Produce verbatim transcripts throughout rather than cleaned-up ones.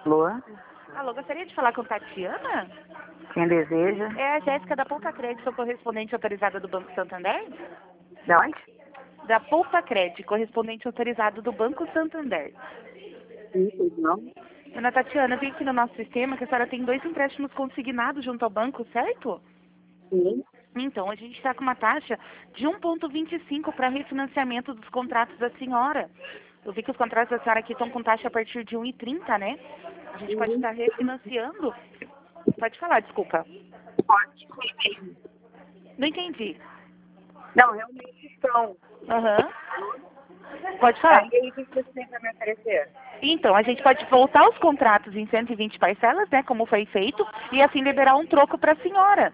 Alô? Alô, gostaria de falar com Tatiana? Quem deseja? É a Jéssica da Poupa Crédito, sou correspondente autorizada do Banco Santander? De onde? Da Poupa Crédito, correspondente autorizado do Banco Santander. Sim, pois não. Dona Tatiana, eu vi aqui no nosso sistema que a senhora tem dois empréstimos consignados junto ao banco, certo? Sim. Então, a gente está com uma taxa de um vírgula vinte e cinco para refinanciamento dos contratos da senhora. Eu vi que os contratos da senhora aqui estão com taxa a partir de um vírgula trinta, né? A gente pode estar refinanciando. Pode falar, desculpa. Pode. Não entendi. Não, realmente estão. Aham. Pode falar. Aí, o que você tem para me oferecer? Então, a gente pode voltar os contratos em cento e vinte parcelas, né, como foi feito, e assim liberar um troco para a senhora.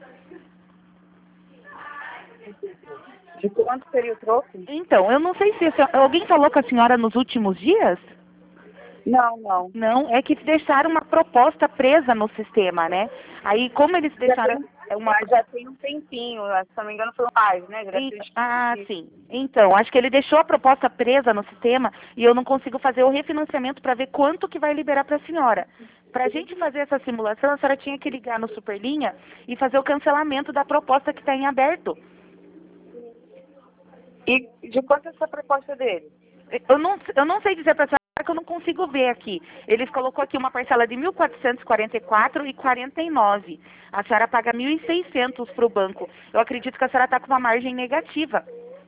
De quanto seria o troco? Então, eu não sei se a senhora- alguém falou com a senhora nos últimos dias? Não, não. Não, é que deixaram uma proposta presa no sistema, né? Aí, como eles Já deixaram tem, uma... mas já tem um tempinho, se não me engano foi mais, né? Já E- tem- Ah, sim. Então, acho que ele deixou a proposta presa no sistema e eu não consigo fazer o refinanciamento para ver quanto que vai liberar para a senhora. Para a gente fazer essa simulação, a senhora tinha que ligar no Superlinha e fazer o cancelamento da proposta que está em aberto. E de quanto é essa proposta dele? Eu não, eu não sei dizer para a senhora que eu não consigo ver aqui. Eles colocou aqui uma parcela de mil quatrocentos e quarenta e quatro reais e quarenta e nove centavos. A senhora paga mil e seiscentos para o banco. Eu acredito que a senhora está com uma margem negativa.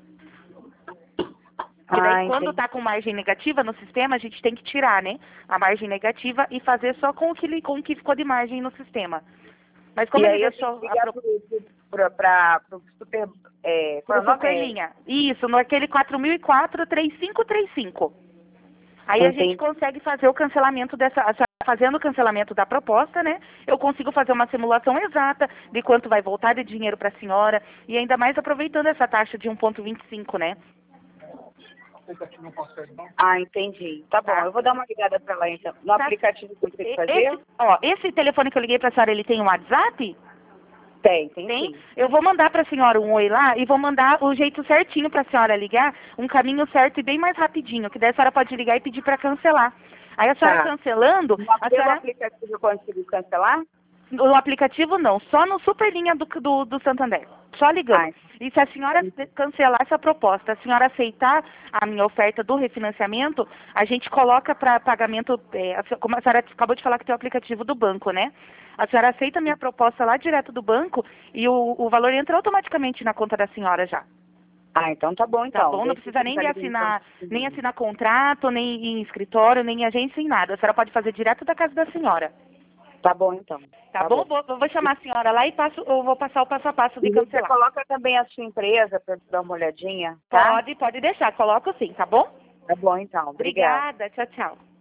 Que daí, Ah, quando entendi. está com margem negativa no sistema, a gente tem que tirar, né? A margem negativa e fazer só com o que, ele- com o que ficou de margem no sistema. Mas como E ele aí eu deixou tenho que a ligar pro- para o super... É, qual é pro o nome? É, Superlinha. Isso, no aquele quatro mil e quatro, três cinco três cinco. Aí a gente entendi. consegue fazer o cancelamento dessa, a senhora fazendo o cancelamento da proposta, né? Eu consigo fazer uma simulação exata de quanto vai voltar de dinheiro para a senhora e ainda mais aproveitando essa taxa de um vírgula vinte e cinco, né? Ah, entendi. Tá bom, Tá. eu vou dar uma ligada para lá então. No Tá. aplicativo que eu tenho que E- fazer? Esse, ó, esse telefone que eu liguei para a senhora, ele tem um WhatsApp? Tem, tem, Tem? sim. Eu vou mandar para a senhora um oi lá e vou mandar o jeito certinho para a senhora ligar, um caminho certo e bem mais rapidinho, que daí a senhora pode ligar e pedir para cancelar. Aí a senhora Tá. cancelando, No a pelo senhora... aplicativo eu consigo cancelar? No aplicativo não, só no Superlinha do, do, do Santander. Só ligando. Ah, E se a senhora cancelar essa proposta, a senhora aceitar a minha oferta do refinanciamento, a gente coloca para pagamento, é, a se- como a senhora acabou de falar que tem o aplicativo do banco, né? A senhora aceita a minha proposta lá direto do banco e o, o valor entra automaticamente na conta da senhora já. ah, então tá bom então. Tá bom? Não Deixa eu precisa nem de tentar ligar assinar, então. nem assinar contrato, nem em escritório, nem em agência, nem nada. A senhora pode fazer direto da casa da senhora. Tá bom então. Tá, bom? Vou, vou chamar a senhora lá e passo, eu vou passar o passo a passo de E você cancelar. coloca também a sua empresa para dar uma olhadinha, tá? Pode, pode deixar. Coloco sim, tá bom? Tá bom então. Obrigada. Obrigada. Tchau, tchau.